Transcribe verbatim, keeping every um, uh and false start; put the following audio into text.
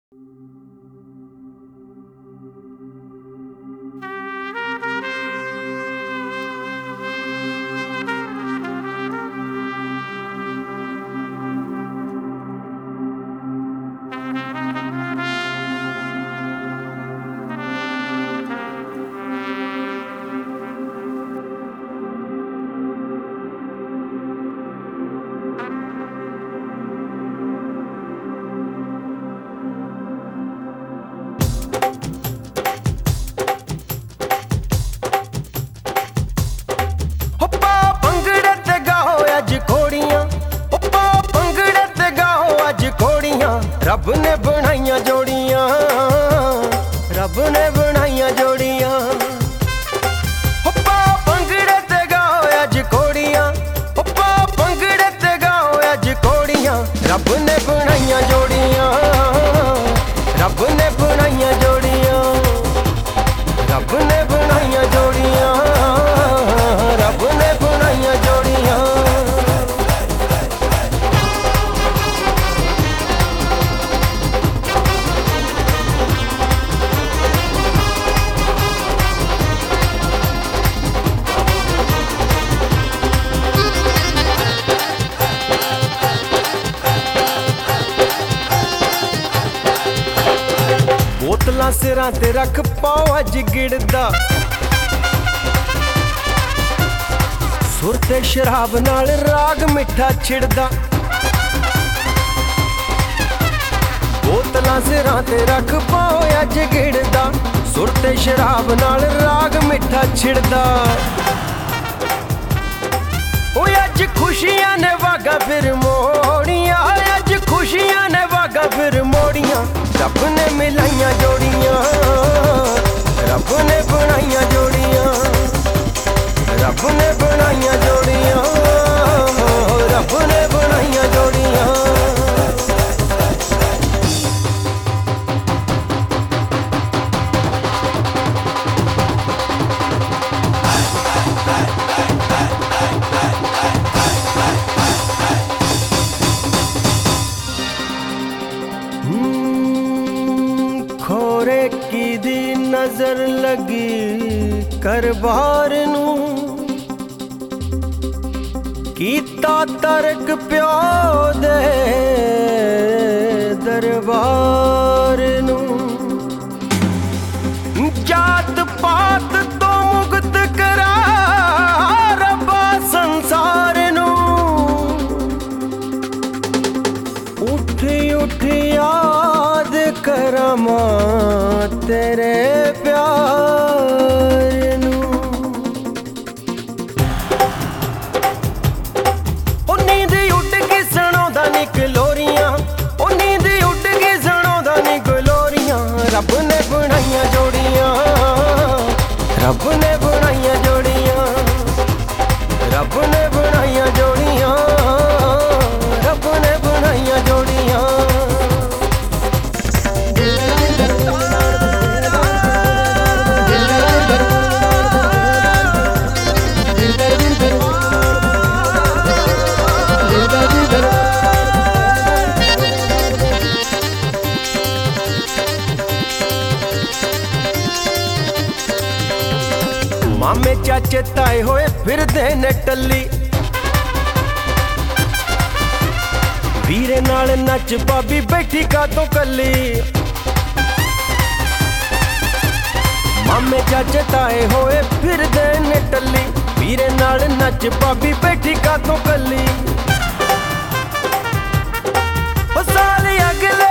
रब ने बनाइया जोड़ियां, रब ने बनाइया जोड़ियां। पा भंगड़े ते गाओ अज कोड़ियां, पा भंगड़े ते गाओ अज कोड़ियां। रब ने बनाइया जोड़ियां, रब ने बनाइया जोड़ियां, रब ने बनाइया जोड़ियां, रब ने बनाइया जोड़ियां। बोतलां सिरां ते रख पाओ अज गिड़दा, सुर ते शराब नाल राग मिठा छिड़दा। बोतलां सिरां ते रख पाओ अज गिड़दा, सुर ते शराब नाल राग मिठा छिड़दा। ओए अज खुशियां ने वागा फिर मोड़ियां, अज खुशियां ने वागा फिर मोड़ियां। रब ने मिलाइया जोड़ियां, रब ने बनाइया जोड़ियां, रब ने बनाइया जोड़ियां, रब ने बनाइया जोड़ियां। खोरे की दी नजर लगी करबार नू, कीता तरक प्यो दे दरबार नू। जात पात तो मुक्त करा रब्बा संसार नू। उठ उठ याद करां तेरे प्यार नू। ओ नींद उठ के सणोंदा नी गलोरियां, ओ नींद उठ के सणोंदा नी गलोरियां। रब ने बनाइया जोड़ियां, रब ने बनाइया जोड़ियां, रब ने बनाइया जोड़ियां, रब ने बनाइया जोड़ियां। मामे चाचे ताए होए फिरदे ने टल्ली, वीरे नाल नच भाभी बैठी कातों कल्ली। मामे चाचे ताए होए फिरदे ने टल्ली, वीरे नाल नच भाभी बैठी कातों कल्ली। ओ साले अगले